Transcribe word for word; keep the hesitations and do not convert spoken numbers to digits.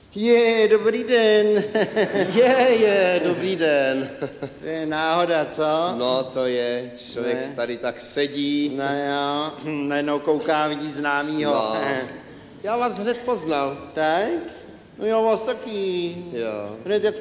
Je, dobrý den. Je, je, dobrý den. To je náhoda, co? No, to je. Člověk Ne. tady tak sedí. No jo, hm, najednou kouká, vidí známýho. No. Já vás hned poznal. Tak? No já vás taky. Jo. Hned jak